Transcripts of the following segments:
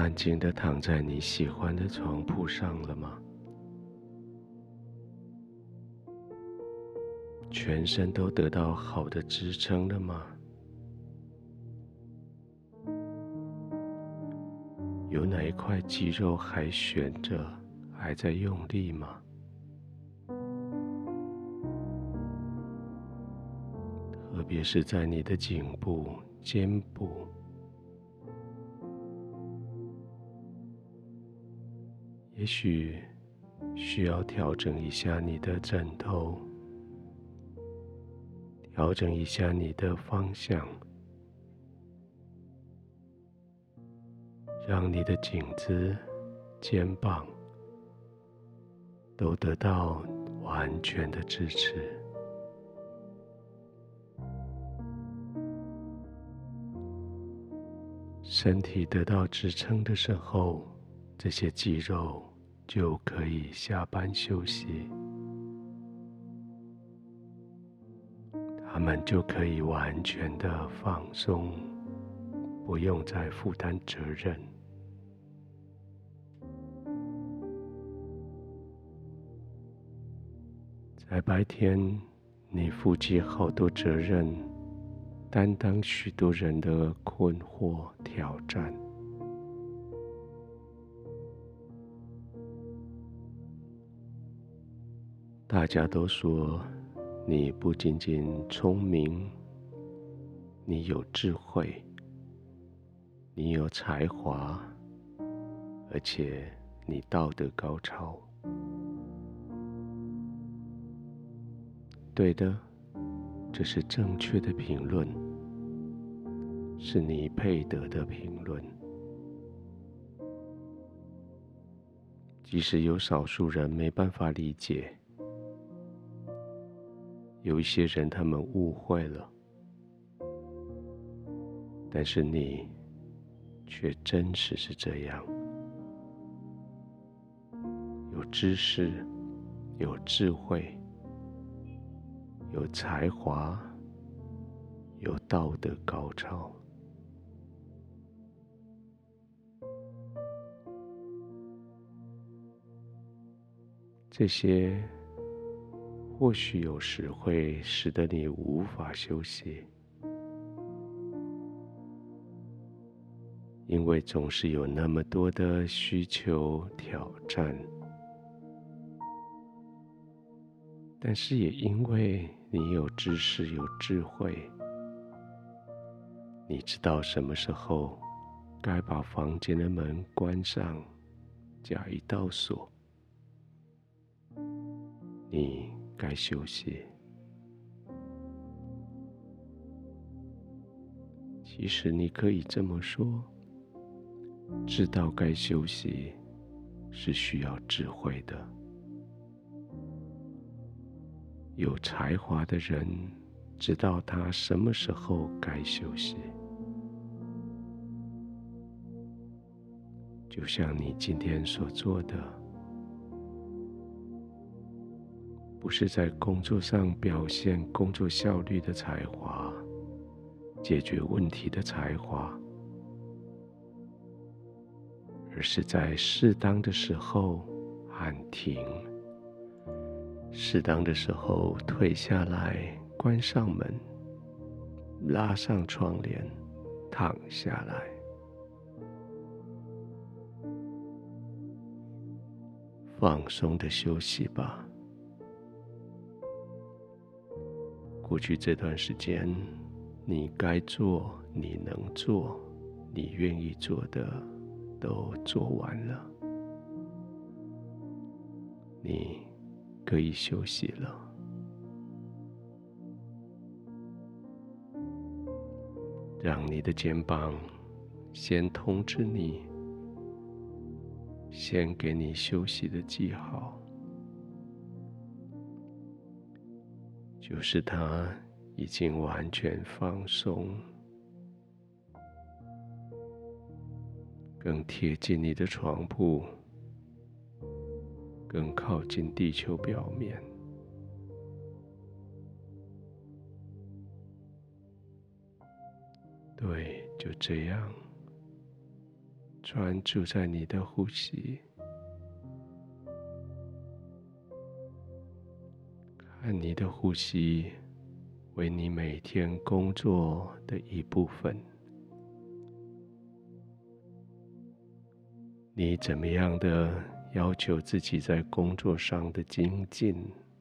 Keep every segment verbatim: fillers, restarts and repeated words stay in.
安静地躺在你喜欢的床铺上了吗？全身都得到好的支撑了吗？有哪一块肌肉还悬着，还在用力吗？特别是在你的颈部、肩部，也许需要调整一下你的枕头，调整一下你的方向，让你的颈子、肩膀都得到完全的支持。身体得到支撑的时候，这些肌肉就可以下班休息，它们就可以完全的放松，不用再负担责任。在白天，你负起好多责任，担当许多人的困惑、挑战。大家都说，你不仅仅聪明，你有智慧，你有才华，而且你道德高超。对的，这是正确的评论，是你配得的评论。即使有少数人没办法理解，有一些人他们误会了，但是你却真实是这样，有知识，有智慧，有才华，有道德高超。这些或许有时会使得你无法休息，因为总是有那么多的需求挑战，但是也因为你有知识有智慧，你知道什么时候该把房间的门关上，加一道锁，你该休息。其实你可以这么说，知道该休息是需要智慧的。有才华的人知道他什么时候该休息，就像你今天所做的，不是在工作上表现工作效率的才华，解决问题的才华，而是在适当的时候喊停，适当的时候退下来，关上门，拉上窗帘，躺下来，放松的休息吧。过去这段时间，你该做，你能做，你愿意做的都做完了，你可以休息了。让你的肩膀先通知你，先给你休息的记号，就是它已经完全放松，更贴近你的床铺，更靠近地球表面。对，就这样， 专注在你的呼吸，看你的呼吸为你每天工作的一部分。你怎么样的要求自己在工作上的精进？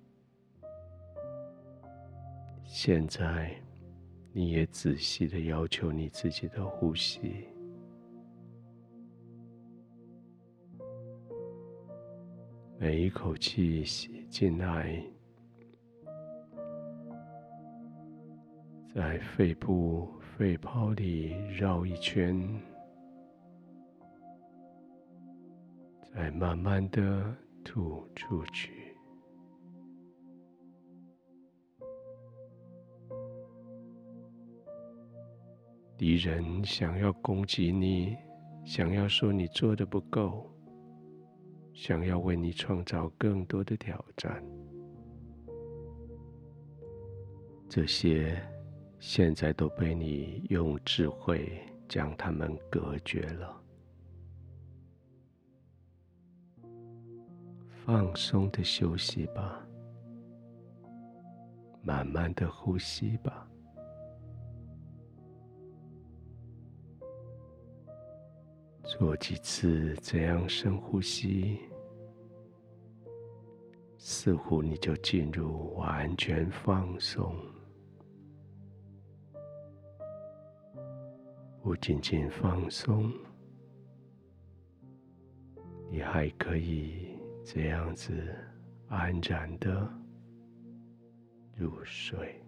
现在你也仔细的要求你自己的呼吸，每一口气吸进来，在肺部肺泡里绕一圈，再慢慢的吐出去。敌人想要攻击你，想要说你做得不够，想要为你创造更多的挑战，这些现在都被你用智慧将它们隔绝了。放松的休息吧，慢慢的呼吸吧。做几次这样深呼吸，似乎你就进入完全放松。不仅仅放松，你还可以这样子安然的入睡。